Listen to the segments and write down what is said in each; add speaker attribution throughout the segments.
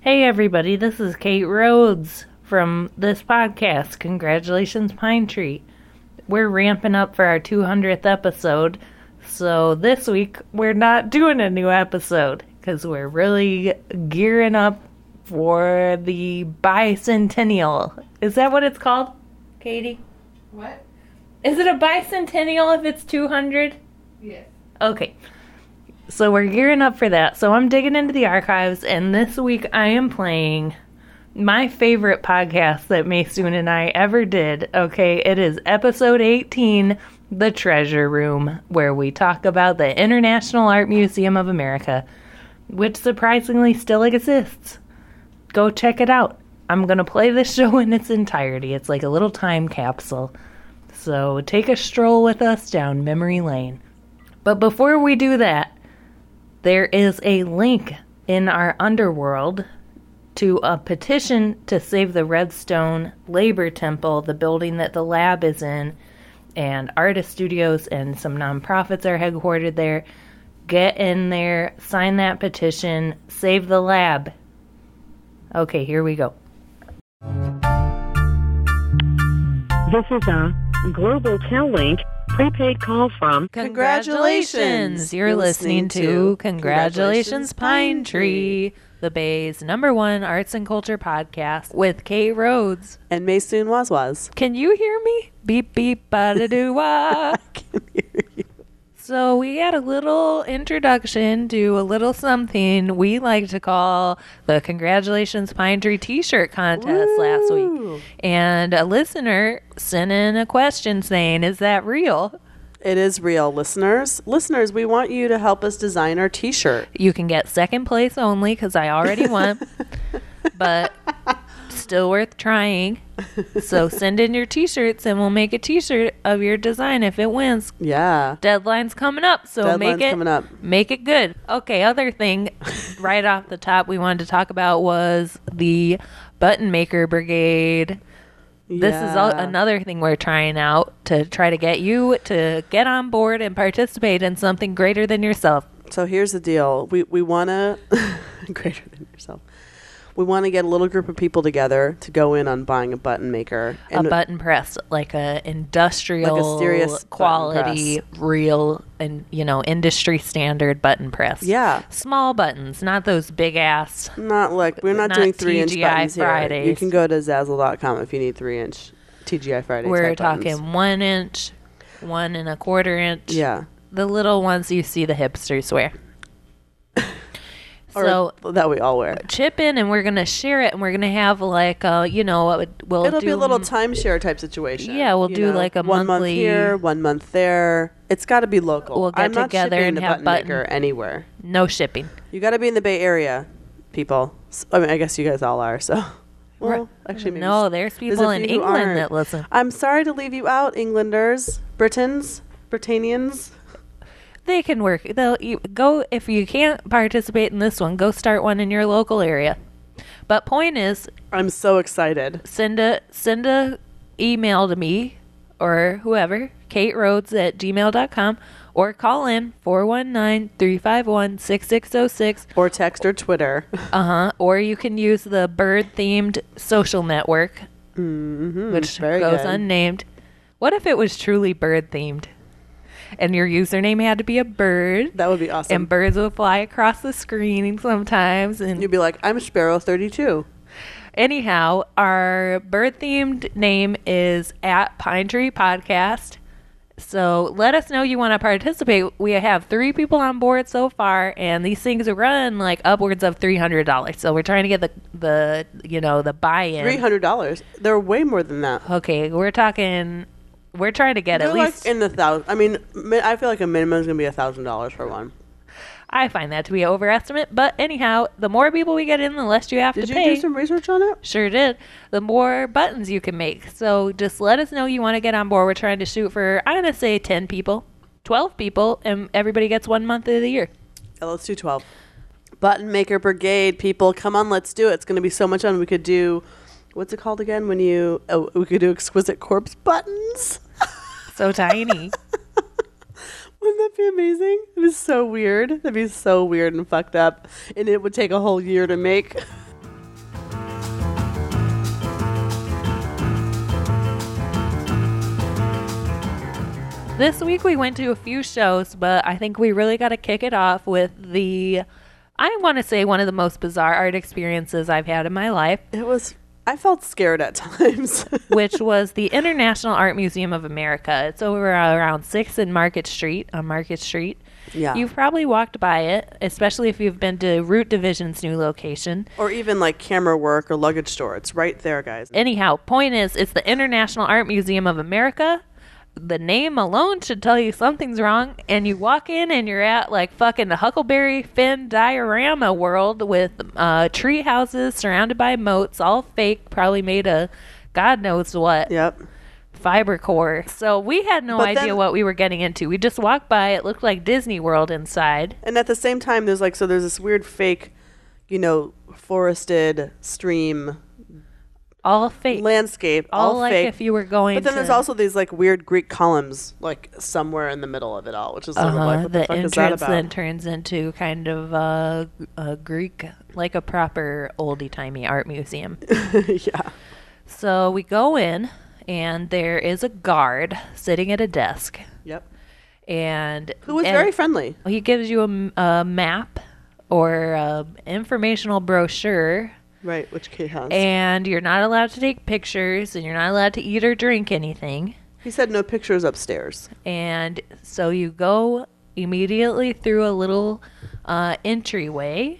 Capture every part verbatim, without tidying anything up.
Speaker 1: Hey everybody, this is Kate Rhodes from this podcast, Congratulations Pine Tree. We're ramping up for our two hundredth episode, so this week we're not doing a new episode because we're really gearing up for the bicentennial. Is that what it's called, Katie?
Speaker 2: What?
Speaker 1: Is it a bicentennial if it's two hundred?
Speaker 2: Yes.
Speaker 1: Okay. So we're gearing up for that. So I'm digging into the archives, and this week I am playing my favorite podcast that Maysoon and I ever did. Okay, it is episode eighteen, The Treasure Room, where we talk about the International Art Museum of America, which surprisingly still exists. Go check it out. I'm going to play this show in its entirety. It's like a little time capsule. So take a stroll with us down memory lane. But before we do that, there is a link in our underworld to a petition to save the Redstone Labor Temple, the building that the lab is in, and artist studios and some nonprofits are headquartered there. Get in there, sign that petition, save the lab. Okay, here we go.
Speaker 3: This is a Global Tel Link prepaid call from
Speaker 1: Congratulations! You're listening to Congratulations Pine Tree, the Bay's number one arts and culture podcast with Kate Rhodes.
Speaker 2: And Maysoon Wazwaz.
Speaker 1: Can you hear me? Beep, beep, ba-da-doo-wah.
Speaker 2: I can hear you.
Speaker 1: So we had a little introduction to a little something we like to call the Congratulations Pine Tree t-shirt contest
Speaker 2: Woo!
Speaker 1: last week. And a listener sent in a question saying, is that real?
Speaker 2: It is real, listeners. Listeners, we want you to help us design our t-shirt.
Speaker 1: You can get second place only because I already won, but still worth trying. So send in your t-shirts and we'll make a t-shirt of your design if it wins.
Speaker 2: Yeah.
Speaker 1: Deadline's coming up, so
Speaker 2: Deadline's
Speaker 1: make it
Speaker 2: coming up.
Speaker 1: make it good. Okay, other thing right off the top we wanted to talk about was the Button Maker Brigade. This is all,
Speaker 2: Yeah.
Speaker 1: another thing we're trying out to try to get you to get on board and participate in something greater than yourself.
Speaker 2: So here's the deal. We we want to greater than yourself. We want to get a little group of people together to go in on buying a button maker.
Speaker 1: A button press, like a industrial,
Speaker 2: Like a serious button
Speaker 1: quality,
Speaker 2: press.
Speaker 1: real, and you know, industry standard button press.
Speaker 2: Yeah.
Speaker 1: Small buttons, not those big ass.
Speaker 2: Not like, we're not,
Speaker 1: Not
Speaker 2: doing three inch
Speaker 1: T G I
Speaker 2: buttons here.
Speaker 1: Fridays.
Speaker 2: You can go to Zazzle dot com if you need three inch T G I Friday
Speaker 1: We're
Speaker 2: type
Speaker 1: talking
Speaker 2: buttons.
Speaker 1: one inch, one and a quarter inch.
Speaker 2: Yeah.
Speaker 1: The little ones you see the hipsters wear. So
Speaker 2: Or that we all wear.
Speaker 1: chip in and we're gonna share it and we're gonna have like uh you know what would- we'll
Speaker 2: It'll
Speaker 1: do
Speaker 2: be a little timeshare type situation.
Speaker 1: Yeah, we'll
Speaker 2: you
Speaker 1: do like a
Speaker 2: one month
Speaker 1: monthly-
Speaker 2: here, one month there. It's got to be local.
Speaker 1: We'll get
Speaker 2: I'm not
Speaker 1: together
Speaker 2: shipping
Speaker 1: and
Speaker 2: the
Speaker 1: have
Speaker 2: button,
Speaker 1: button-
Speaker 2: maker anywhere.
Speaker 1: no shipping.
Speaker 2: You got to be in the Bay Area, people. S- I mean, I guess you guys all are. So, well, actually, maybe
Speaker 1: No,
Speaker 2: s-
Speaker 1: there's
Speaker 2: a
Speaker 1: people in
Speaker 2: few who
Speaker 1: England
Speaker 2: aren't.
Speaker 1: that listen.
Speaker 2: I'm sorry to leave you out, Englanders, Britons, Britannians.
Speaker 1: They can work. They'll e- go if you can't participate in this one. Go start one in your local area. But point is,
Speaker 2: I'm so excited.
Speaker 1: send a send a email to me or whoever, Kate Rhodes at gmail dot com, or call in four one nine, three five one, six six zero six.
Speaker 2: Or text or Twitter.
Speaker 1: Uh-huh. Or you can use the bird-themed social network,
Speaker 2: mm-hmm.
Speaker 1: which
Speaker 2: Very
Speaker 1: goes
Speaker 2: good.
Speaker 1: unnamed. What if it was truly bird-themed? And your username had to be a bird,
Speaker 2: That would be awesome.
Speaker 1: and birds would fly across the screen sometimes. And
Speaker 2: You'd be like, I'm Sparrow thirty-two.
Speaker 1: anyhow, our bird-themed name is at Pine Tree Podcast. So let us know you want to participate. We have three people on board so far, and these things run like upwards of three hundred dollars. So we're trying to get the the you know the buy-in.
Speaker 2: Three hundred dollars. They're way more than that.
Speaker 1: Okay, we're talking. We're trying to get
Speaker 2: They're
Speaker 1: at
Speaker 2: like
Speaker 1: least.
Speaker 2: in the thousand. I mean, mi- I feel like a minimum is gonna be a thousand dollars for one.
Speaker 1: I find that to be an overestimate, but anyhow, the more people we get in, the less you have
Speaker 2: Did
Speaker 1: to
Speaker 2: you
Speaker 1: pay.
Speaker 2: do some research on it?
Speaker 1: Sure did. The more buttons you can make. So just let us know you want to get on board. We're trying to shoot for, I'm going to say ten people, twelve people, and everybody gets one month of the year.
Speaker 2: Yeah, let's do twelve. Button Maker Brigade, people, come on, let's do it. It's gonna be so much fun. We could do, what's it called again? When you, oh, we could do exquisite corpse buttons.
Speaker 1: So tiny.
Speaker 2: Wouldn't that be amazing? It was so weird. That'd be so weird and fucked up. And it would take a whole year to make.
Speaker 1: This week we went to a few shows, but I think we really got to kick it off with the, I want to say, one of the most bizarre art experiences I've had in my life.
Speaker 2: It was, I felt scared at times.
Speaker 1: Which was the International Art Museum of America. It's over around sixth and Market Street, on Market Street.
Speaker 2: Yeah.
Speaker 1: You've probably walked by it, especially if you've been to Root Division's new location.
Speaker 2: Or even like camera work or luggage store. It's right there, guys.
Speaker 1: Anyhow, point is, it's the International Art Museum of America. The name alone should tell you something's wrong, and you walk in and you're at like fucking the Huckleberry Finn diorama world with uh, tree houses surrounded by moats, all fake, probably made of God knows what.
Speaker 2: Yep.
Speaker 1: Fiber core. So we had no
Speaker 2: But
Speaker 1: idea
Speaker 2: then-
Speaker 1: what we were getting into. We just walked by. It looked like Disney World inside.
Speaker 2: And at the same time, there's like, so there's this weird fake, you know, forested stream
Speaker 1: All fake.
Speaker 2: landscape.
Speaker 1: all,
Speaker 2: All,
Speaker 1: like
Speaker 2: fake.
Speaker 1: if you were going
Speaker 2: But then
Speaker 1: to
Speaker 2: there's also these like weird Greek columns like somewhere in the middle of it all, which is sort
Speaker 1: uh-huh,
Speaker 2: of like, what the,
Speaker 1: the
Speaker 2: fuck is that
Speaker 1: entrance
Speaker 2: about?
Speaker 1: then turns into kind of uh, a Greek, like a proper oldie-timey art museum.
Speaker 2: Yeah.
Speaker 1: So we go in, and there is a guard sitting at a desk.
Speaker 2: Yep.
Speaker 1: And
Speaker 2: Who was
Speaker 1: and
Speaker 2: very friendly.
Speaker 1: he gives you a, m- a map or a informational brochure.
Speaker 2: Right, which Kate has.
Speaker 1: And you're not allowed to take pictures, and you're not allowed to eat or drink anything.
Speaker 2: He said no pictures upstairs.
Speaker 1: And so you go immediately through a little uh, entryway,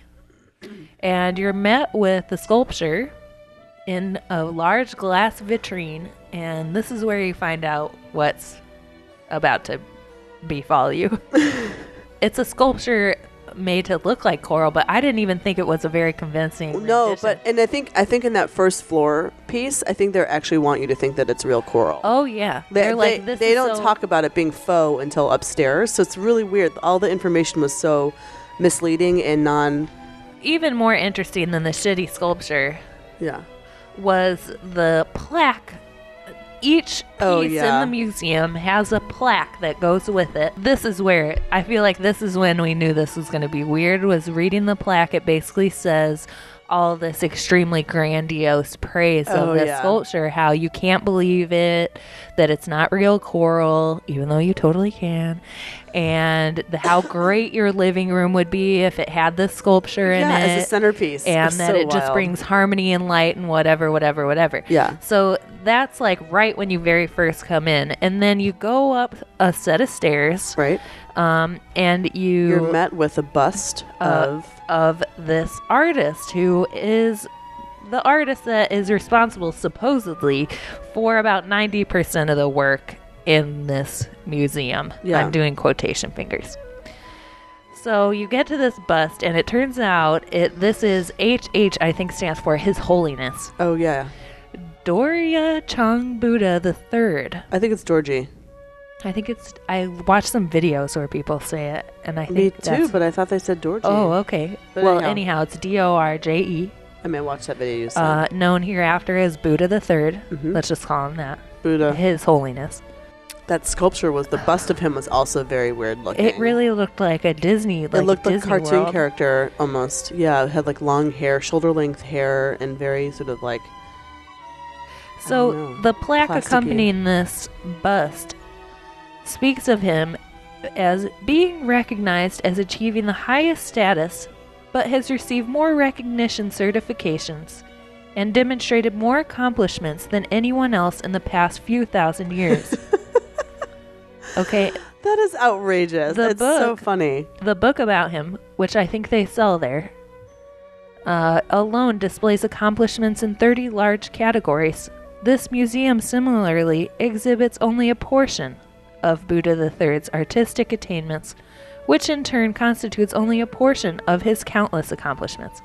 Speaker 1: and you're met with a sculpture in a large glass vitrine. And this is where you find out what's about to befall you. It's a sculpture made to look like coral, but I didn't even think it was a very convincing
Speaker 2: No,
Speaker 1: rendition.
Speaker 2: but and I think I think in that first floor piece, I think they actually want you to think that it's real coral.
Speaker 1: oh yeah,
Speaker 2: They,
Speaker 1: they're like
Speaker 2: they,
Speaker 1: this
Speaker 2: they
Speaker 1: is
Speaker 2: don't
Speaker 1: so-
Speaker 2: talk about it being faux until upstairs, so it's really weird. All the information was so misleading and non.
Speaker 1: Even more interesting than the shitty sculpture
Speaker 2: Yeah.
Speaker 1: was the plaque. Each piece
Speaker 2: Oh, yeah.
Speaker 1: in the museum has a plaque that goes with it. This is where I feel like this is when we knew this was going to be weird, was reading the plaque. It basically says all this extremely grandiose praise
Speaker 2: Oh,
Speaker 1: of this
Speaker 2: yeah.
Speaker 1: sculpture, how you can't believe it, that it's not real coral, even though you totally can, and the, how great your living room would be if it had this sculpture in
Speaker 2: Yeah,
Speaker 1: it.
Speaker 2: as a centerpiece.
Speaker 1: And
Speaker 2: It's
Speaker 1: that
Speaker 2: so
Speaker 1: it just
Speaker 2: wild.
Speaker 1: brings harmony and light and whatever, whatever, whatever.
Speaker 2: Yeah.
Speaker 1: So that's like right when you very first come in. And then you go up a set of stairs.
Speaker 2: Right.
Speaker 1: Um, and you
Speaker 2: You're met with a bust
Speaker 1: uh,
Speaker 2: of.
Speaker 1: of this artist who is the artist that is responsible supposedly for about ninety percent of the work in this museum.
Speaker 2: Yeah.
Speaker 1: I'm doing quotation fingers. So you get to this bust, and it turns out it this is H H, I think stands for His Holiness
Speaker 2: Oh, yeah.
Speaker 1: Dorje Chang Buddha the Third.
Speaker 2: I think it's Georgie.
Speaker 1: I think it's. I watched some videos where people say it, and I think
Speaker 2: Me too,
Speaker 1: that's,
Speaker 2: but I thought they said Georgie.
Speaker 1: oh, okay.
Speaker 2: But
Speaker 1: well,
Speaker 2: anyhow.
Speaker 1: anyhow, it's D O R J E.
Speaker 2: I may watch that video you said.
Speaker 1: Uh, known hereafter as Buddha the Third.
Speaker 2: Mhm.
Speaker 1: Let's just call him that.
Speaker 2: Buddha.
Speaker 1: His Holiness.
Speaker 2: That sculpture was, the bust of him was also very weird looking.
Speaker 1: It really looked like a Disney. Like
Speaker 2: It looked like a
Speaker 1: Disney
Speaker 2: cartoon
Speaker 1: World.
Speaker 2: character almost. Yeah, it had like long hair, shoulder length hair, and very sort of like. I
Speaker 1: So
Speaker 2: don't know,
Speaker 1: the plaque
Speaker 2: plasticky.
Speaker 1: accompanying this bust speaks of him as being recognized as achieving the highest status, but has received more recognition certifications and demonstrated more accomplishments than anyone else in the past few thousand years. Okay,
Speaker 2: That is outrageous.
Speaker 1: The
Speaker 2: it's so
Speaker 1: book-
Speaker 2: funny.
Speaker 1: the book about him, which I think they sell there, uh, alone displays accomplishments in thirty large categories. This museum similarly exhibits only a portion of Buddha the Third's artistic attainments, which in turn constitutes only a portion of his countless accomplishments.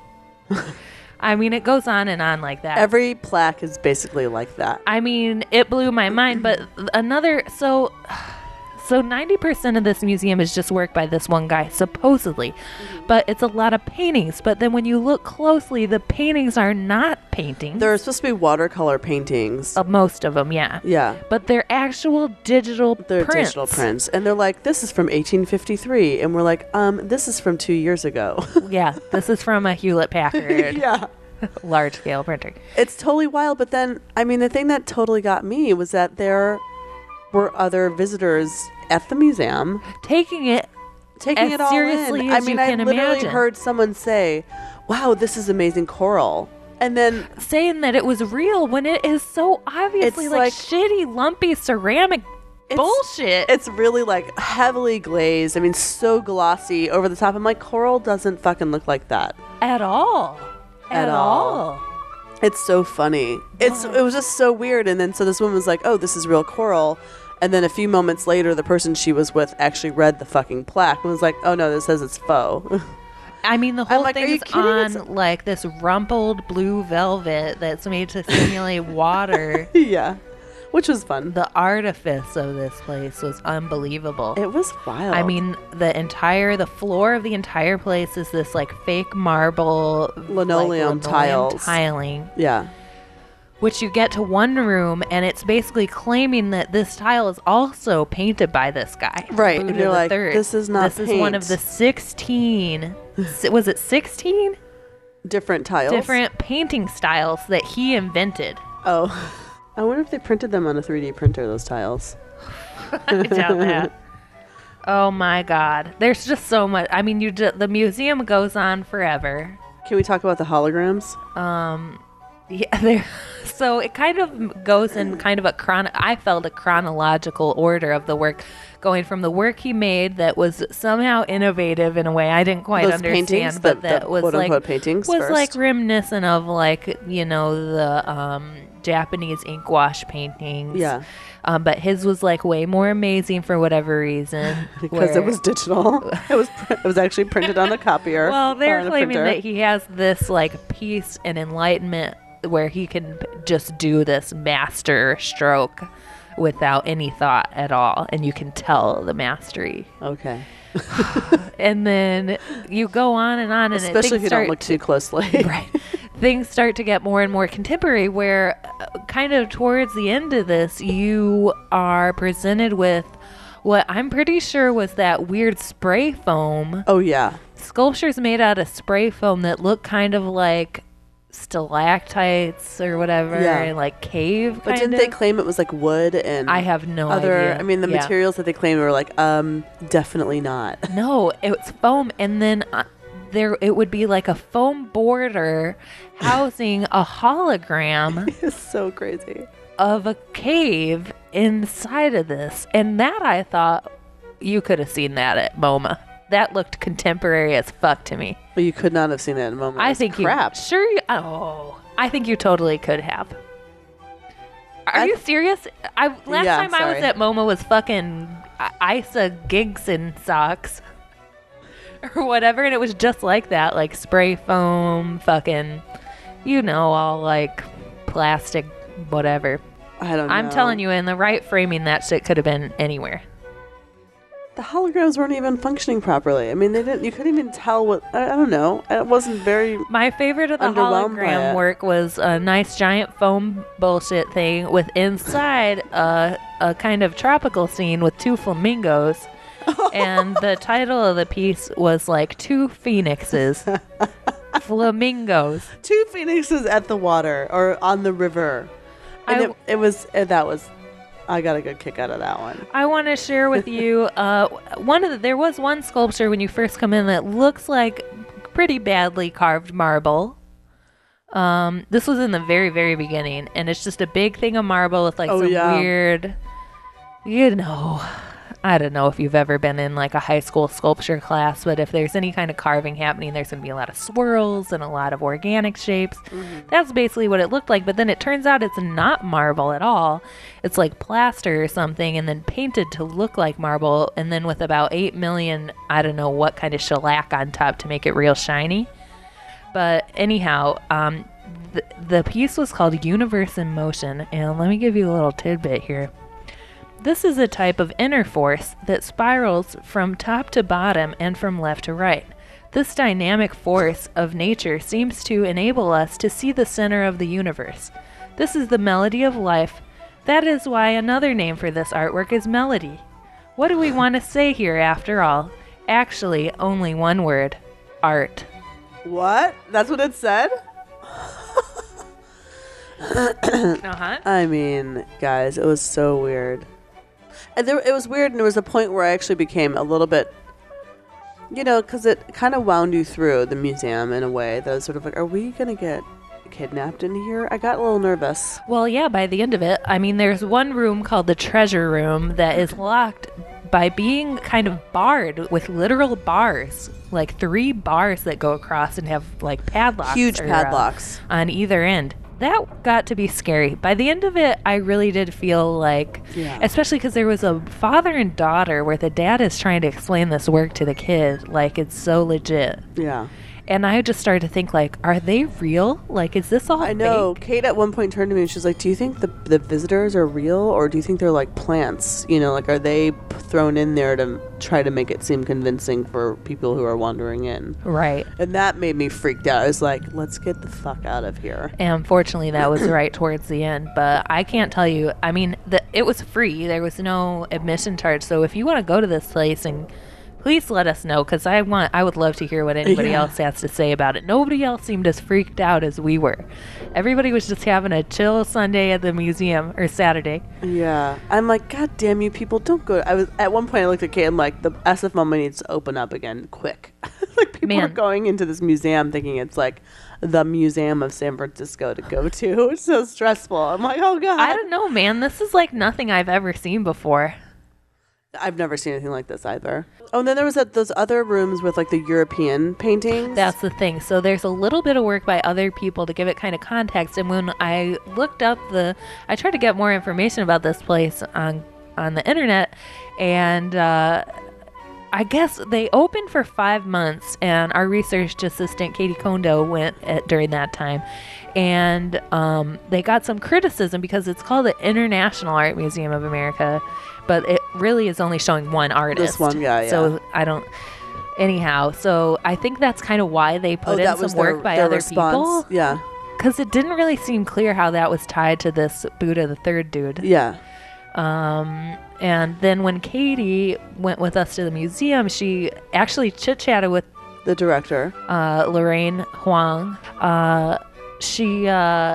Speaker 1: I mean, it goes on and on like that.
Speaker 2: Every plaque is basically like that.
Speaker 1: I mean, it blew my mind, but another so so ninety percent of this museum is just work by this one guy, supposedly. But it's a lot of paintings, but then when you look closely, the paintings are not paintings.
Speaker 2: There are supposed to be watercolor paintings.
Speaker 1: Uh, most of them, yeah.
Speaker 2: Yeah.
Speaker 1: But they're actual digital
Speaker 2: They're
Speaker 1: prints.
Speaker 2: digital prints. And they're like, this is from eighteen fifty-three. And we're like, um, this is from two years ago.
Speaker 1: Yeah, this is from a Hewlett Packard
Speaker 2: Yeah.
Speaker 1: large scale printer.
Speaker 2: It's totally wild. But then, I mean, the thing that totally got me was that they're were other visitors at the museum
Speaker 1: Taking it
Speaker 2: taking
Speaker 1: as
Speaker 2: it all
Speaker 1: seriously
Speaker 2: in.
Speaker 1: as
Speaker 2: I mean,
Speaker 1: you
Speaker 2: I
Speaker 1: can
Speaker 2: literally
Speaker 1: imagine.
Speaker 2: heard someone say, "Wow, this is amazing coral," and then
Speaker 1: saying that it was real when it is so obviously
Speaker 2: It's
Speaker 1: like,
Speaker 2: like-
Speaker 1: shitty, lumpy ceramic
Speaker 2: It's-
Speaker 1: bullshit.
Speaker 2: it's really like heavily glazed. I mean, so glossy, over the top. I'm like, coral doesn't fucking look like that.
Speaker 1: At all. At,
Speaker 2: At
Speaker 1: all.
Speaker 2: all. It's so funny. It's it was just so weird. And then so this woman was like, "Oh, this is real coral." And then a few moments later, the person she was with actually read the fucking plaque and was like, "Oh no, this says it's faux."
Speaker 1: I mean, the whole
Speaker 2: like, are you
Speaker 1: thing's
Speaker 2: kidding?
Speaker 1: on
Speaker 2: It's-
Speaker 1: like this rumpled blue velvet that's made to simulate water.
Speaker 2: Yeah, which was fun.
Speaker 1: The artifice of this place was unbelievable.
Speaker 2: It was wild.
Speaker 1: I mean, the entire, the floor of the entire place is this like fake marble like,
Speaker 2: Linoleum tiles.
Speaker 1: tiling,
Speaker 2: yeah,
Speaker 1: which you get to one room and it's basically claiming that this tile is also painted by this guy.
Speaker 2: Right,
Speaker 1: Buddha
Speaker 2: and you're
Speaker 1: the
Speaker 2: like,
Speaker 1: Third.
Speaker 2: this is not
Speaker 1: This is one of
Speaker 2: paint.
Speaker 1: the sixteen. si- was it sixteen
Speaker 2: different tiles.
Speaker 1: different painting styles that he invented?
Speaker 2: Oh, I wonder if they printed them on a three D printer. Those tiles.
Speaker 1: I doubt that. Oh my God, there's just so much. I mean, you ju- the museum goes on forever.
Speaker 2: Can we talk about the holograms?
Speaker 1: Um, yeah, there. So it kind of goes in kind of a chron. I felt a chronological order of the work, going from the work he made that was somehow innovative in a way I didn't quite
Speaker 2: Those
Speaker 1: understand,
Speaker 2: paintings,
Speaker 1: but
Speaker 2: the-
Speaker 1: that
Speaker 2: the
Speaker 1: was
Speaker 2: quote-unquote
Speaker 1: like
Speaker 2: paintings
Speaker 1: was
Speaker 2: first.
Speaker 1: like reminiscent of like you know the um, Japanese ink wash paintings.
Speaker 2: Yeah.
Speaker 1: Um, but his was like way more amazing for whatever reason
Speaker 2: Because it
Speaker 1: where-
Speaker 2: was digital. It was pr- it was actually printed on a copier.
Speaker 1: Well,
Speaker 2: or
Speaker 1: they're
Speaker 2: on a
Speaker 1: claiming
Speaker 2: printer.
Speaker 1: that he has this like peace and enlightenment where he can p- just do this master stroke without any thought at all, and you can tell the mastery.
Speaker 2: Okay.
Speaker 1: And then you go on and on, and it-
Speaker 2: Especially if
Speaker 1: things
Speaker 2: you
Speaker 1: start
Speaker 2: don't look too closely.
Speaker 1: right. Things start to get more and more contemporary where uh, kind of towards the end of this you are presented with what I'm pretty sure was that weird spray foam
Speaker 2: Oh yeah.
Speaker 1: sculptures made out of spray foam that look kind of like stalactites or whatever,
Speaker 2: Yeah.
Speaker 1: and like cave
Speaker 2: But
Speaker 1: kind
Speaker 2: didn't
Speaker 1: of.
Speaker 2: they claim it was like wood and
Speaker 1: I have no
Speaker 2: other?
Speaker 1: idea.
Speaker 2: I mean, the
Speaker 1: Yeah.
Speaker 2: materials that they claimed were like, um, definitely not.
Speaker 1: No, it was foam, and then uh, there it would be like a foam border housing a hologram
Speaker 2: It's so crazy.
Speaker 1: of a cave inside of this, and that I thought you could have seen that at MoMA. That looked contemporary as fuck to me.
Speaker 2: Well, you could not have seen it in a moment. It
Speaker 1: I
Speaker 2: was
Speaker 1: think
Speaker 2: crap.
Speaker 1: you sure. You, oh, I think you totally could have. Are
Speaker 2: I
Speaker 1: you
Speaker 2: th-
Speaker 1: serious? I last
Speaker 2: Yeah,
Speaker 1: time I was
Speaker 2: sorry.
Speaker 1: at MoMA was fucking I- Isa gigs in socks or whatever, and it was just like that, like spray foam, fucking, you know, all like plastic, whatever.
Speaker 2: I don't know.
Speaker 1: I'm telling you, in the right framing, that shit could have been anywhere.
Speaker 2: The holograms weren't even functioning properly. I mean, they didn't. You couldn't even tell what. I, I don't know. It wasn't very.
Speaker 1: My favorite of the
Speaker 2: Underwhelmed by
Speaker 1: hologram
Speaker 2: it.
Speaker 1: work was a nice giant foam bullshit thing with inside a, a kind of tropical scene with two flamingos. And the title of the piece was like two phoenixes. Flamingos.
Speaker 2: Two phoenixes at the water or on the river, and
Speaker 1: I-
Speaker 2: it, it was uh, that was. I got a good kick out of that one.
Speaker 1: I want to share with you uh, one of the, there was one sculpture when you first come in that looks like pretty badly carved marble. Um, this was in the very, very beginning, and it's just a big thing of marble with like
Speaker 2: Oh,
Speaker 1: some
Speaker 2: yeah.
Speaker 1: weird, you know, I don't know if you've ever been in like a high school sculpture class, but if there's any kind of carving happening, there's going to be a lot of swirls and a lot of organic shapes. That's basically what it looked like, but then it turns out it's not marble at all. It's like plaster or something and then painted to look like marble, and then with about eight million, I don't know what kind of shellac on top to make it real shiny. But anyhow, um, th- the piece was called Universe in Motion, and let me give you a little tidbit here. This is a type of inner force that spirals from top to bottom and from left to right. This dynamic force of nature seems to enable us to see the center of the universe. This is the melody of life. That is why another name for this artwork is melody. What do we want to say here after all? Actually, only one word. Art.
Speaker 2: What? That's what it said?
Speaker 1: Uh-huh.
Speaker 2: I mean, guys, it was so weird. And there, it was weird, and there was a point where I actually became a little bit, you know, because it kind of wound you through the museum in a way that was sort of like, are we going to get kidnapped in here? I got a little nervous.
Speaker 1: Well, yeah, by the end of it, I mean, there's one room called the treasure room that is locked by being kind of barred with literal bars, like three bars that go across and have like padlocks.
Speaker 2: Huge
Speaker 1: or,
Speaker 2: padlocks.
Speaker 1: Uh, on either end. That got to be scary. By the end of it, I really did feel like,
Speaker 2: Yeah.
Speaker 1: especially because there was a father and daughter where the dad is trying to explain this work to the kid like it's so legit.
Speaker 2: Yeah.
Speaker 1: And I just started to think, like, are they real? Like, is this all
Speaker 2: I know.
Speaker 1: fake?
Speaker 2: Kate at one point turned to me and she's like, do you think the the visitors are real, or do you think they're like plants? You know, like, are they p- thrown in there to try to make it seem convincing for people who are wandering in?
Speaker 1: Right.
Speaker 2: And that made me freaked out. I was like, let's get the fuck out of here.
Speaker 1: And unfortunately, that was right towards the end. But I can't tell you. I mean, the, it was free. There was no admission charge. So if you want to go to this place, and please let us know, because I want, I would love to hear what anybody
Speaker 2: Yeah.
Speaker 1: else has to say about it. Nobody else seemed as freaked out as we were. Everybody was just having a chill Sunday at the museum, or Saturday.
Speaker 2: Yeah. I'm like, God damn you people, don't go. I was at one point I looked at Kate, I'm like, the S F MoMA needs to open up again quick. Like, people are
Speaker 1: Man.
Speaker 2: going into this museum thinking it's like the museum of San Francisco to go to. It's so stressful. I'm like, oh God.
Speaker 1: I don't know, man. This is like nothing I've ever seen before.
Speaker 2: I've never seen anything like this either. Oh, and then there was that, those other rooms with like the European paintings.
Speaker 1: That's the thing. So there's a little bit of work by other people to give it kind of context. And when I looked up the, I tried to get more information about this place on on the internet, and uh, I guess they opened for five months. And our research assistant Katie Kondo went at, during that time, and um, they got some criticism because it's called the International Art Museum of America, but it really is only showing one artist.
Speaker 2: This one guy, yeah.
Speaker 1: So I don't. Anyhow, so I think that's kind of why they put
Speaker 2: oh,
Speaker 1: in
Speaker 2: that
Speaker 1: some
Speaker 2: was
Speaker 1: work
Speaker 2: their,
Speaker 1: by
Speaker 2: their
Speaker 1: other
Speaker 2: response.
Speaker 1: people.
Speaker 2: Yeah.
Speaker 1: Because it didn't really seem clear how that was tied to this Buddha the Third dude.
Speaker 2: Yeah.
Speaker 1: Um, and then when Katie went with us to the museum, she actually chit-chatted with
Speaker 2: The director.
Speaker 1: uh, Lorraine Huang. Uh, she, uh,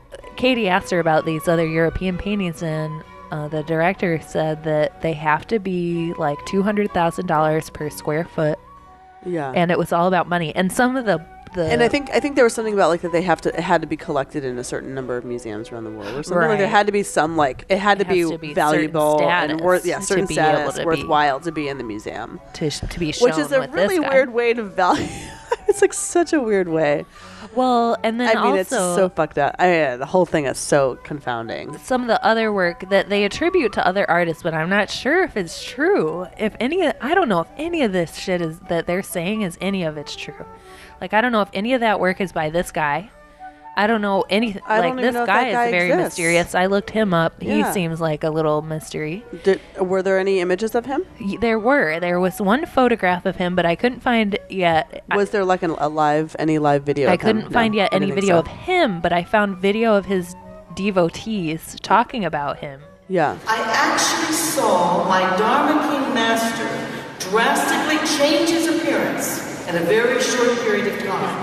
Speaker 1: Katie asked her about these other European paintings, and uh, the director said that they have to be like two hundred thousand dollars per square foot,
Speaker 2: Yeah.
Speaker 1: and it was all about money. And some of the the
Speaker 2: And I think I think there was something about like that they have to it had to be collected in a certain number of museums around the world or something. Like there
Speaker 1: Right.
Speaker 2: had to be some like it had
Speaker 1: It
Speaker 2: to, be
Speaker 1: has to be
Speaker 2: valuable
Speaker 1: certain
Speaker 2: and worth yeah
Speaker 1: status
Speaker 2: certain
Speaker 1: to be able
Speaker 2: status
Speaker 1: to be-
Speaker 2: worthwhile to be in the museum,
Speaker 1: to sh- to be shown,
Speaker 2: which is a
Speaker 1: with
Speaker 2: really
Speaker 1: this guy.
Speaker 2: weird way to value. It's like such a weird way.
Speaker 1: Well, and then
Speaker 2: I mean,
Speaker 1: also
Speaker 2: it's so fucked up. I mean, the whole thing is so confounding.
Speaker 1: some of the other work that they attribute to other artists, but I'm not sure if it's true. If any, of, I don't know if any of this shit is that they're saying is any of it's true. Like, I don't know if any of that work is by this guy. I don't know anything.
Speaker 2: I
Speaker 1: Like,
Speaker 2: don't even
Speaker 1: this
Speaker 2: know if
Speaker 1: guy
Speaker 2: that guy
Speaker 1: is very
Speaker 2: exists.
Speaker 1: mysterious. I looked him up.
Speaker 2: Yeah.
Speaker 1: He seems like a little mystery.
Speaker 2: Did, were there any images of him?
Speaker 1: Y- There were. There was one photograph of him, but I couldn't find yet. I-
Speaker 2: Was there like an, a live any live video?
Speaker 1: I
Speaker 2: of him?
Speaker 1: couldn't
Speaker 2: No,
Speaker 1: find yet
Speaker 2: I
Speaker 1: any
Speaker 2: didn't think
Speaker 1: video
Speaker 2: so.
Speaker 1: of him, but I found video of his devotees talking about him.
Speaker 2: Yeah.
Speaker 4: I actually saw my Dharma King master drastically change his appearance in a very short period of time.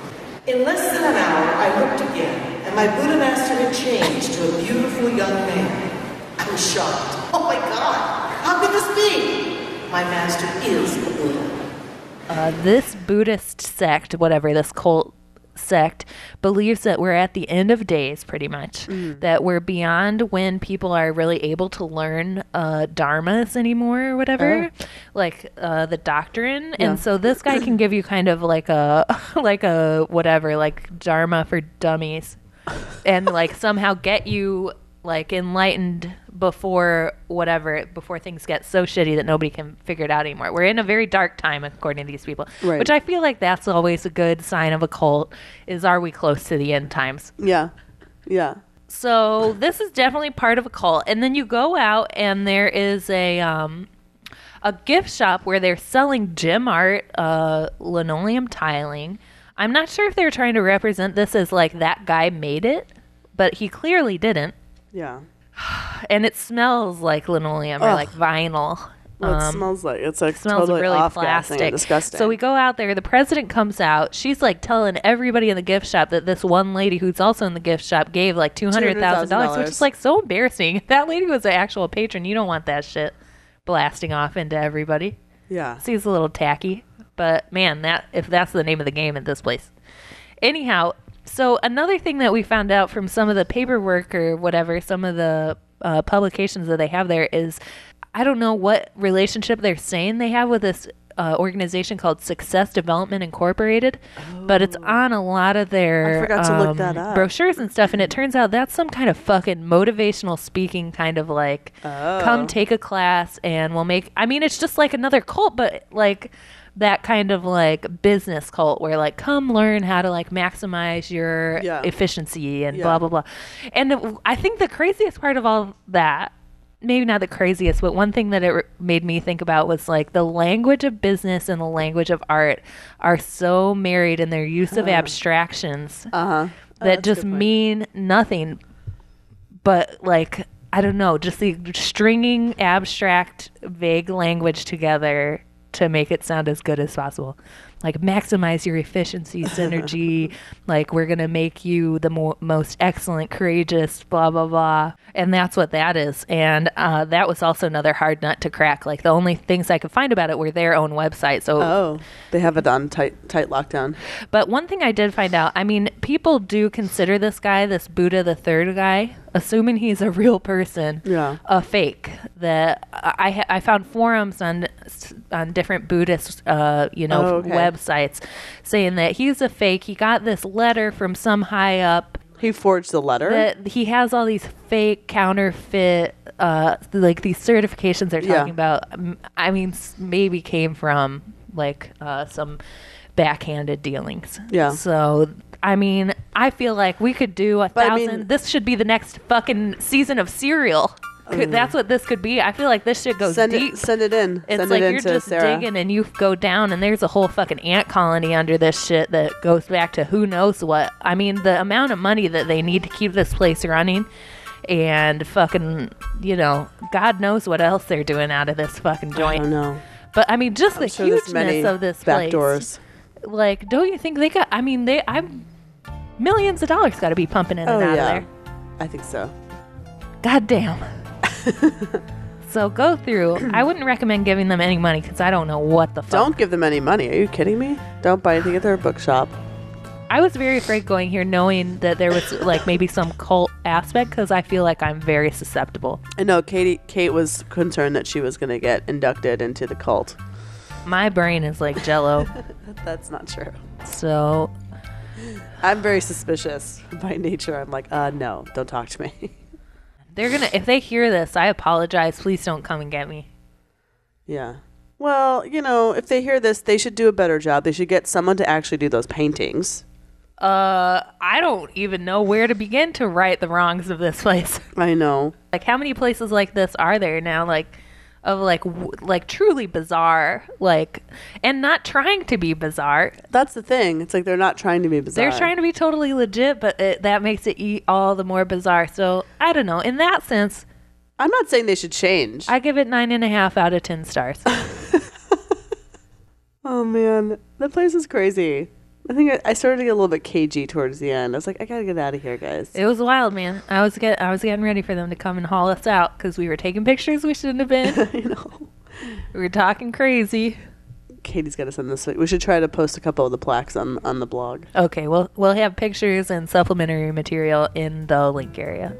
Speaker 4: In less than an hour, I looked again, and my Buddha master had changed to a beautiful young man. I was shocked. Oh my God, how could this be? My master is the Buddha.
Speaker 1: Uh, this Buddhist sect, whatever, this cult sect, believes that we're at the end of days, pretty much.
Speaker 2: Mm.
Speaker 1: That we're beyond when people are really able to learn uh, dharmas anymore or whatever, like uh, the doctrine.
Speaker 2: Yeah.
Speaker 1: And so this guy can give you kind of like a, like a whatever, like dharma for dummies, and like somehow get you like enlightened before whatever, before things get so shitty that nobody can figure it out anymore. We're in a very dark time according to these people,
Speaker 2: Right.
Speaker 1: which I feel like that's always a good sign of a cult, is are we close to the end times?
Speaker 2: Yeah. Yeah.
Speaker 1: So this is definitely part of a cult. And then you go out and there is a um a gift shop where they're selling gem art, uh linoleum tiling. I'm not sure if they're trying to represent this as like that guy made it, but he clearly didn't.
Speaker 2: Yeah.
Speaker 1: And it smells like linoleum or
Speaker 2: Ugh.
Speaker 1: like vinyl.
Speaker 2: What
Speaker 1: Um,
Speaker 2: it smells like? It's like
Speaker 1: smells
Speaker 2: totally
Speaker 1: really
Speaker 2: off-gassing and
Speaker 1: plastic.
Speaker 2: disgusting.
Speaker 1: So we go out there. The president comes out. She's like telling everybody in the gift shop that this one lady who's also in the gift shop gave like two hundred thousand dollars, which is like so embarrassing. If that lady was an actual patron, you don't want that shit blasting off into everybody.
Speaker 2: Yeah.
Speaker 1: Seems a little tacky, but man, that if that's the name of the game at this place. Anyhow, so another thing that we found out from some of the paperwork or whatever, some of the uh, publications that they have there is, I don't know what relationship they're saying they have with this uh, organization called Success Development Incorporated, oh. but it's on a lot of their
Speaker 2: I forgot to
Speaker 1: um,
Speaker 2: look that up.
Speaker 1: brochures and stuff, and it turns out that's some kind of fucking motivational speaking kind of like,
Speaker 2: oh.
Speaker 1: come take a class and we'll make, I mean, it's just like another cult, but like that kind of like business cult where like, come learn how to like maximize your
Speaker 2: yeah.
Speaker 1: efficiency and
Speaker 2: yeah.
Speaker 1: blah, blah, blah. And I think the craziest part of all that, maybe not the craziest, but one thing that it re- made me think about was like the language of business and the language of art are so married in their use of abstractions
Speaker 2: uh-huh. oh,
Speaker 1: that just mean nothing but like, I don't know, just the stringing abstract, vague language together to make it sound as good as possible. Like maximize your efficiency, synergy, like we're going to make you the mo- most excellent, courageous, blah, blah, blah. And that's what that is. And uh, that was also another hard nut to crack. Like the only things I could find about it were their own website. So
Speaker 2: oh, they have it on tight, tight lockdown.
Speaker 1: But one thing I did find out, I mean, people do consider this guy, this Buddha the Third guy, assuming he's a real person,
Speaker 2: yeah.
Speaker 1: a fake. That I ha- I found forums on on different Buddhist, uh, you know,
Speaker 2: oh, okay.
Speaker 1: websites saying that he's a fake. He got this letter from some high up.
Speaker 2: He forged the letter?
Speaker 1: That he has all these fake counterfeit, uh, like these certifications they're talking
Speaker 2: yeah.
Speaker 1: about. I mean, maybe came from like uh, some backhanded dealings.
Speaker 2: Yeah.
Speaker 1: So, I mean, I feel like we could do a
Speaker 2: But
Speaker 1: thousand.
Speaker 2: I mean,
Speaker 1: this should be the next fucking season of Serial. Could, that's what this could be. I feel like this shit goes
Speaker 2: send
Speaker 1: deep.
Speaker 2: It, send it in.
Speaker 1: It's
Speaker 2: send
Speaker 1: like
Speaker 2: it
Speaker 1: you're
Speaker 2: to
Speaker 1: just
Speaker 2: Sarah.
Speaker 1: digging and you go down and there's a whole fucking ant colony under this shit that goes back to who knows what. I mean, the amount of money that they need to keep this place running and fucking, you know, God knows what else they're doing out of this fucking joint.
Speaker 2: I don't know.
Speaker 1: But I mean, just
Speaker 2: I'm
Speaker 1: the
Speaker 2: sure there's
Speaker 1: hugeness
Speaker 2: many
Speaker 1: of this
Speaker 2: back
Speaker 1: place.
Speaker 2: doors.
Speaker 1: Like, don't you think they got, I mean, they, I'm, millions of dollars got to be pumping in
Speaker 2: Oh,
Speaker 1: and out
Speaker 2: yeah.
Speaker 1: of there.
Speaker 2: I think so.
Speaker 1: God damn. So go through. I wouldn't recommend giving them any money because I don't know what the fuck.
Speaker 2: Don't give them any money. Are you kidding me? Don't buy anything at their bookshop.
Speaker 1: I was very afraid going here knowing that there was like maybe some cult aspect because I feel like I'm very susceptible.
Speaker 2: I know Katie. Kate was concerned that she was going to get inducted into the cult.
Speaker 1: My brain is like jello.
Speaker 2: That's not true.
Speaker 1: So
Speaker 2: I'm very suspicious by nature. I'm like, uh, no, don't talk to me.
Speaker 1: they're gonna, if they hear this, I apologize. Please don't come and get me.
Speaker 2: Yeah. Well, you know, if they hear this, they should do a better job. They should get someone to actually do those paintings.
Speaker 1: Uh, I don't even know where to begin to right the wrongs of this place.
Speaker 2: I know.
Speaker 1: Like, how many places like this are there now? Like, of like, w- like truly bizarre, like, and not trying to be bizarre.
Speaker 2: That's the thing. It's like they're not trying to be bizarre.
Speaker 1: They're trying to be totally legit, but it, that makes it e- all the more bizarre. So I don't know. In that sense,
Speaker 2: I'm not saying they should change.
Speaker 1: I give it nine and a half out of ten stars.
Speaker 2: Oh man, that place is crazy. I think I, I started to get a little bit cagey towards the end. I was like, I gotta get out of here, guys.
Speaker 1: It was wild, man. I was get I was getting ready for them to come and haul us out because we were taking pictures we shouldn't have been.
Speaker 2: You know,
Speaker 1: We were talking crazy.
Speaker 2: Katie's got to send this. We should try to post a couple of the plaques on on the blog.
Speaker 1: Okay, well, we'll have pictures and supplementary material in the link area.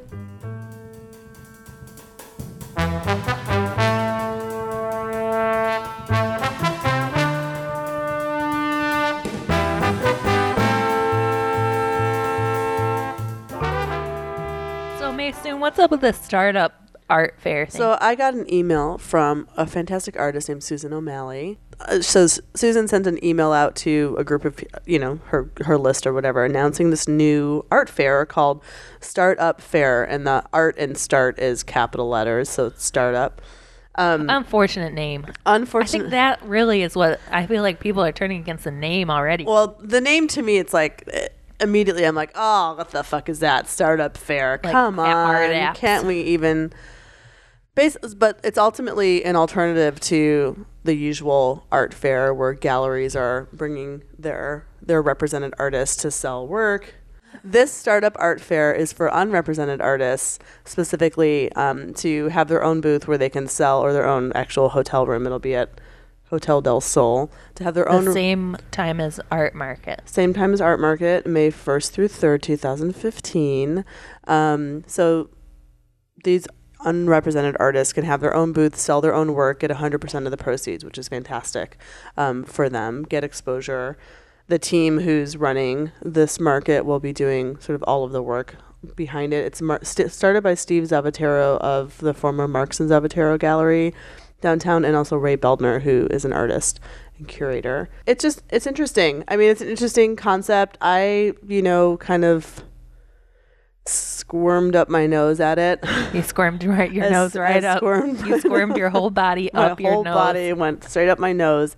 Speaker 1: So, Mason, what's up with this startup art fair thing?
Speaker 2: So I got an email from a fantastic artist named Susan O'Malley. Uh, so Susan sent an email out to a group of, you know, her her list or whatever, announcing this new art fair called Startup Fair, and the art and start is capital letters, so it's startup. Um,
Speaker 1: Unfortunate name.
Speaker 2: unfortunately,
Speaker 1: I think that really is what I feel like people are turning against the name already.
Speaker 2: well, the name to me, it's like eh, immediately I'm like, oh, what the fuck is that? Startup Fair?
Speaker 1: Like
Speaker 2: Come on,
Speaker 1: art apps.
Speaker 2: can't we even Bas- but it's ultimately an alternative to the usual art fair where galleries are bringing their their represented artists to sell work. This startup art fair is for unrepresented artists, specifically um, to have their own booth where they can sell, or their own actual hotel room. It'll be at Hotel del Sol, to have their
Speaker 1: the
Speaker 2: own
Speaker 1: same time as Art Market.
Speaker 2: Same time as Art Market, May first through third, twenty fifteen. Um, so these unrepresented artists can have their own booth, sell their own work, get one hundred percent of the proceeds, which is fantastic um, for them, get exposure. The team who's running this market will be doing sort of all of the work behind it. It's mar- st- started by Steve Zavatero of the former Marks and Zavatero Gallery downtown, and also Ray Beldner, who is an artist and curator. It's just, it's interesting. I mean, it's an interesting concept. I, you know, kind of squirmed up my nose at it.
Speaker 1: You squirmed right your
Speaker 2: As-
Speaker 1: nose right
Speaker 2: I
Speaker 1: up.
Speaker 2: squirmed.
Speaker 1: You squirmed your whole body
Speaker 2: My
Speaker 1: up your
Speaker 2: whole
Speaker 1: nose.
Speaker 2: body went straight up my nose.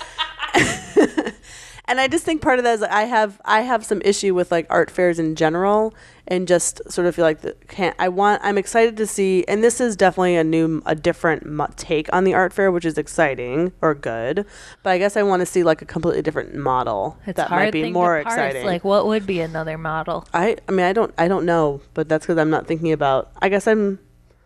Speaker 2: And I just think part of that is I have I have some issue with like art fairs in general, and just sort of feel like the, can't I want I'm excited to see, and this is definitely a new a different mo- take on the art fair, which is exciting or good, but I guess I want to see like a completely different model
Speaker 1: It's
Speaker 2: that
Speaker 1: hard
Speaker 2: might be
Speaker 1: thing
Speaker 2: more
Speaker 1: to parse.
Speaker 2: exciting.
Speaker 1: Like, what would be another model?
Speaker 2: I I mean I don't I don't know, but that's because I'm not thinking about. I guess I'm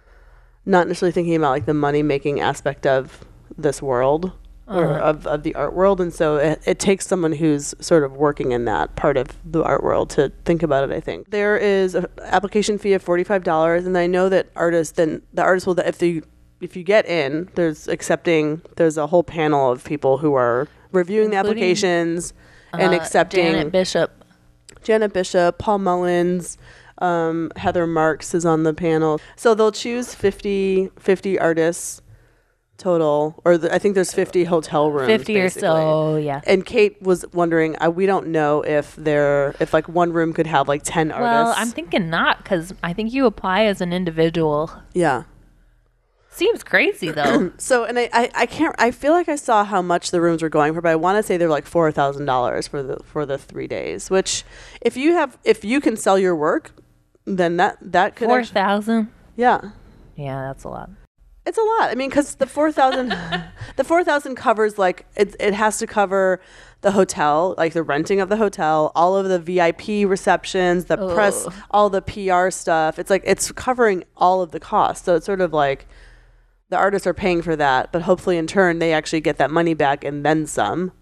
Speaker 2: not necessarily thinking about like the money making aspect of this world. Or
Speaker 1: Uh-huh.
Speaker 2: of, of the art world, and so it, it takes someone who's sort of working in that part of the art world to think about it. I think there is an application fee of forty-five dollars, and I know that artists then the artists will, if they if you get in, there's accepting there's a whole panel of people who are reviewing the
Speaker 1: Including,
Speaker 2: applications and
Speaker 1: Uh,
Speaker 2: accepting.
Speaker 1: Janet Bishop.
Speaker 2: Janet Bishop, Paul Mullins, um, Heather Marks is on the panel. So they'll choose fifty, fifty artists total, or the, I think there's fifty hotel rooms.
Speaker 1: fifty or
Speaker 2: basically.
Speaker 1: so, yeah.
Speaker 2: And Kate was wondering, uh, we don't know if there, if like one room could have like ten artists.
Speaker 1: Well, I'm thinking not, because I think you apply as an individual.
Speaker 2: yeah.
Speaker 1: Seems crazy, though.
Speaker 2: So, and I, I, I can't, I feel like I saw how much the rooms were going for, but I want to say they're like four thousand dollars for the, for the three days, which if you have, if you can sell your work, then that, that could
Speaker 1: four
Speaker 2: actually,
Speaker 1: thousand
Speaker 2: yeah.
Speaker 1: Yeah, that's a lot.
Speaker 2: It's a lot. I mean, because the four thousand, the four thousand covers like it. It has to cover the hotel, like the renting of the hotel, all of the V I P receptions, the
Speaker 1: Ugh.
Speaker 2: press, all the P R stuff. It's like it's covering all of the costs. So it's sort of like the artists are paying for that, but hopefully in turn they actually get that money back and then some.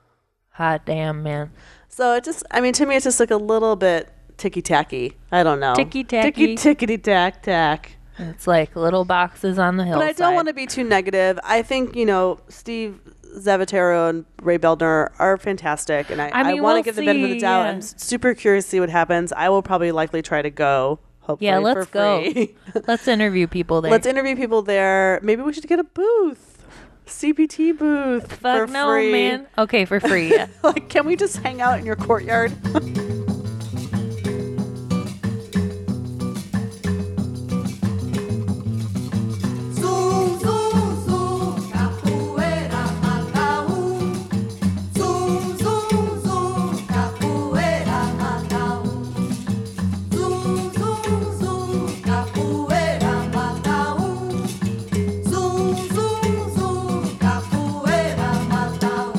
Speaker 1: Hot damn, man.
Speaker 2: So it just, I mean, to me, it's just like a little bit ticky tacky. I don't know.
Speaker 1: Ticky-tacky.
Speaker 2: Ticky tickety tack tack.
Speaker 1: It's like little boxes on the hillside.
Speaker 2: But I don't want to be too negative. I think, you know, Steve Zavatero and Ray Beldner are fantastic, and I,
Speaker 1: I
Speaker 2: I,
Speaker 1: mean,
Speaker 2: want to
Speaker 1: we'll
Speaker 2: give the benefit of the
Speaker 1: see,
Speaker 2: doubt.
Speaker 1: yeah.
Speaker 2: I'm s- super curious to see what happens. I will probably likely try to go, hopefully,
Speaker 1: Yeah, let's
Speaker 2: for
Speaker 1: go.
Speaker 2: free.
Speaker 1: Let's interview people there.
Speaker 2: Let's interview people there. Maybe we should get a booth. C P T booth
Speaker 1: Fuck
Speaker 2: for
Speaker 1: no,
Speaker 2: free.
Speaker 1: man. Okay, for free, yeah.
Speaker 2: Like, can we just hang out in your courtyard?
Speaker 5: Zum, zum, zum, capoeira mata um. Zum, zum, zum, capoeira mata um. Zum, zum, zum, capoeira mata um. Zum, zum, zum, capoeira mata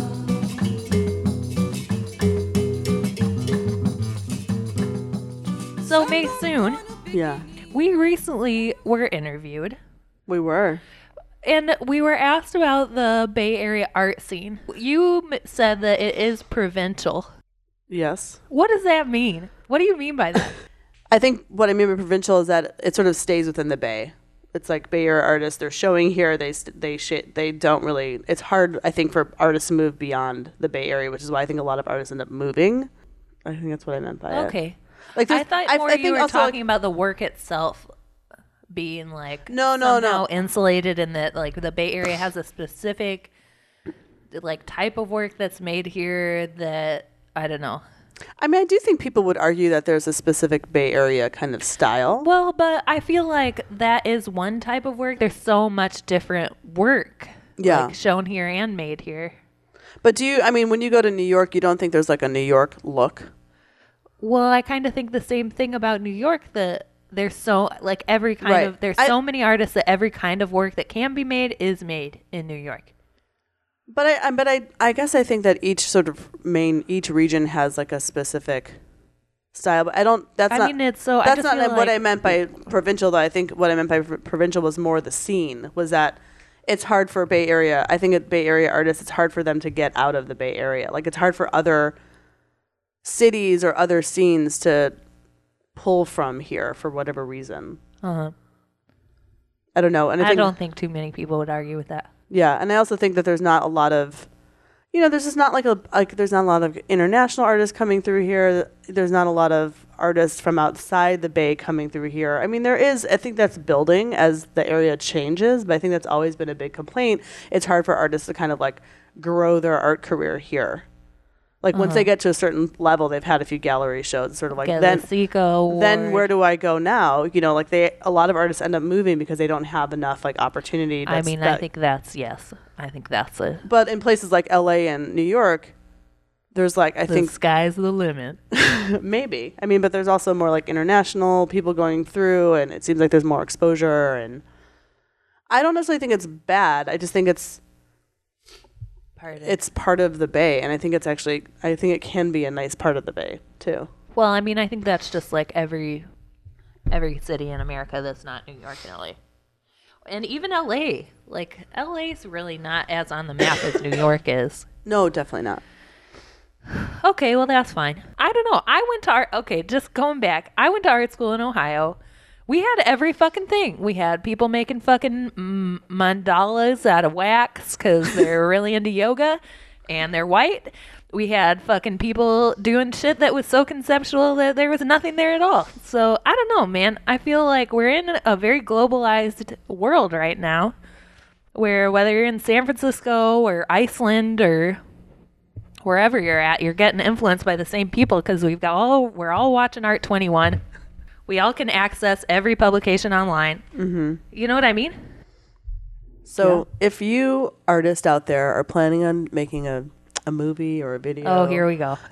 Speaker 5: um.
Speaker 1: So, May soon,
Speaker 2: Yeah,
Speaker 1: we recently were interviewed,
Speaker 2: we were.
Speaker 1: and we were asked about the Bay Area art scene. You m- said that it is provincial.
Speaker 2: Yes.
Speaker 1: What does that mean? What do you mean by that?
Speaker 2: I think what I mean by provincial is that it sort of stays within the Bay. It's like Bay Area artists, they're showing here, they st- they sh- they don't really, it's hard, I think, for artists to move beyond the Bay Area, which is why I think a lot of artists end up moving. I think that's what I meant by it.
Speaker 1: Okay.
Speaker 2: Like
Speaker 1: I
Speaker 2: there's-
Speaker 1: thought
Speaker 2: I-
Speaker 1: more
Speaker 2: I
Speaker 1: you
Speaker 2: think
Speaker 1: were
Speaker 2: also, like-
Speaker 1: talking about the work itself being like
Speaker 2: No, no, no.
Speaker 1: somehow insulated, and that like the Bay Area has a specific like type of work that's made here that I don't know.
Speaker 2: I mean, I do think people would argue that there's a specific Bay Area kind of style.
Speaker 1: Well, but I feel like that is one type of work. There's so much different work
Speaker 2: Yeah.
Speaker 1: like shown here and made here.
Speaker 2: But do you, I mean, when you go to New York, you don't think there's like a New York look?
Speaker 1: Well, I kind of think the same thing about New York, that There's so like every kind
Speaker 2: Right.
Speaker 1: of there's
Speaker 2: I-
Speaker 1: so many artists that every kind of work that can be made is made in New York.
Speaker 2: But I, I- but I, I guess I think that each sort of main, each region has like a specific style. But I don't. That's
Speaker 1: I
Speaker 2: not.
Speaker 1: mean, it's so. I
Speaker 2: that's
Speaker 1: just
Speaker 2: not
Speaker 1: feel
Speaker 2: what
Speaker 1: like,
Speaker 2: I meant by provincial. Though I think what I meant by pr- provincial was more the scene. Was that it's hard for Bay Area. I think at Bay Area artists, it's hard for them to get out of the Bay Area. Like it's hard for other cities or other scenes to pull from here for whatever reason.
Speaker 1: Uh-huh.
Speaker 2: I don't know. And I,
Speaker 1: I
Speaker 2: think,
Speaker 1: don't think too many people would argue with that.
Speaker 2: Yeah, and I also think that there's not a lot of, you know, there's just not like a like there's not a lot of international artists coming through here. There's not a lot of artists from outside the Bay coming through here. I mean, there is. I think that's building as the area changes, but I think that's always been a big complaint. It's hard for artists to kind of like grow their art career here. Like once they get to a certain level, they've had a few gallery shows, sort of like
Speaker 1: Get
Speaker 2: then.
Speaker 1: the Seco
Speaker 2: Then
Speaker 1: Award.
Speaker 2: where do I go now? You know, like they a lot of artists end up moving because they don't have enough like opportunity.
Speaker 1: I
Speaker 2: that's-
Speaker 1: mean, I
Speaker 2: that-
Speaker 1: think that's yes. I think that's it.
Speaker 2: But in places like L A and New York, there's like I
Speaker 1: The
Speaker 2: think
Speaker 1: sky's the limit.
Speaker 2: maybe. I mean, but there's also more like international people going through, and it seems like there's more exposure. And I don't necessarily think it's bad. I just think it's
Speaker 1: Part of
Speaker 2: it's part of the Bay, and I think it's actually I think it can be a nice part of the Bay too.
Speaker 1: Well, I mean, I think that's just like every every city in America that's not New York and L A. And even L A. Like, L A's really not as on the map as New York is.
Speaker 2: No, definitely not.
Speaker 1: Okay, well, that's fine. I don't know. I went to art. Okay, just going back. I went to art school in Ohio. We had every fucking thing. We had people making fucking mm, mandalas out of wax because they're really into yoga and they're white. We had fucking people doing shit that was so conceptual that there was nothing there at all. So I don't know, man. I feel like we're in a very globalized world right now where whether you're in San Francisco or Iceland or wherever you're at, you're getting influenced by the same people because we've got all we're all watching Art twenty-one. We all can access every publication online. Mm-hmm. You know what I mean?
Speaker 2: So if you artists out there are planning on making a a movie or a video,
Speaker 1: Oh, here we go.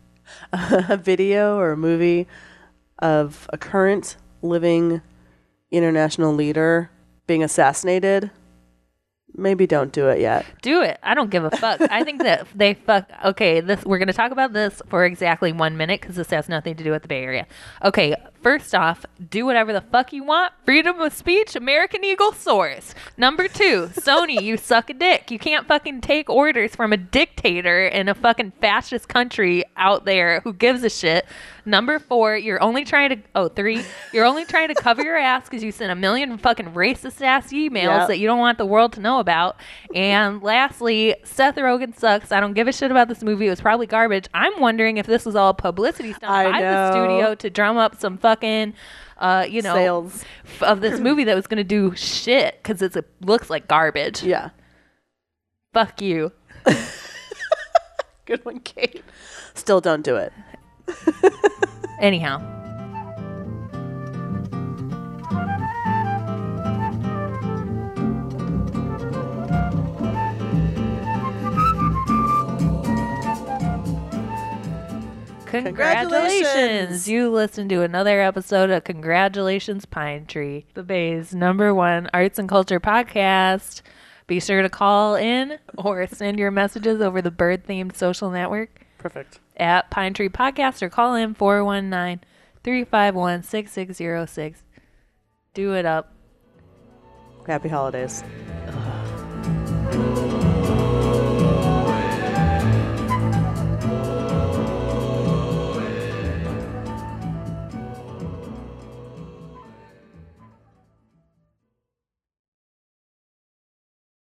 Speaker 2: a video or a movie of a current living international leader being assassinated, maybe don't do it yet.
Speaker 1: Do it. I don't give a fuck. I think that they fuck. Okay, this we're gonna talk about this for exactly one minute because this has nothing to do with the Bay Area. Okay, first off, do whatever the fuck you want. Freedom of speech. American Eagle soars. Number two, Sony, you suck a dick. You can't fucking take orders from a dictator in a fucking fascist country out there who gives a shit. Number four, you're only trying to. Oh, three, you're only trying to cover your ass because you sent a million fucking racist ass emails
Speaker 2: Yep.
Speaker 1: that you don't want the world to know about. And lastly, Seth Rogen sucks. I don't give a shit about this movie. It was probably garbage. I'm wondering if this was all a publicity stunt
Speaker 2: I
Speaker 1: by the
Speaker 2: know.
Speaker 1: studio to drum up some fucking, uh, you know,
Speaker 2: Sales.
Speaker 1: f- of this movie that was going to do shit because it looks like garbage.
Speaker 2: Yeah.
Speaker 1: Fuck you.
Speaker 2: Good one, Kate. Still don't do it.
Speaker 1: Anyhow. Congratulations.
Speaker 2: Congratulations.
Speaker 1: You listened to another episode of Congratulations Pine Tree, the Bay's number one arts and culture podcast. Be sure to call in or send your messages over the bird-themed social network
Speaker 2: Perfect.
Speaker 1: at Pine Tree Podcast or call in four one nine, three five one, six six zero six. Do it up.
Speaker 2: Happy holidays.